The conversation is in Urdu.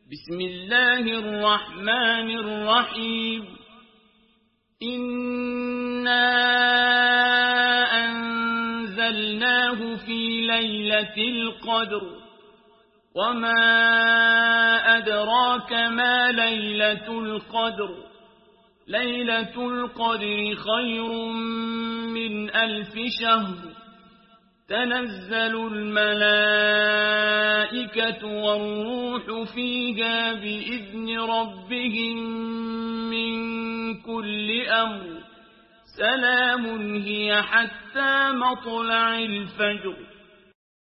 بسم الله الرحمن الرحيم إنا أنزلناه في ليلة القدر وما أدراك ما ليلة القدر ليلة القدر خير من 1000 شهر تنزل الملائكة والروح فيها بإذن ربهم من كل أمر سلام هي حتى مطلع الفجر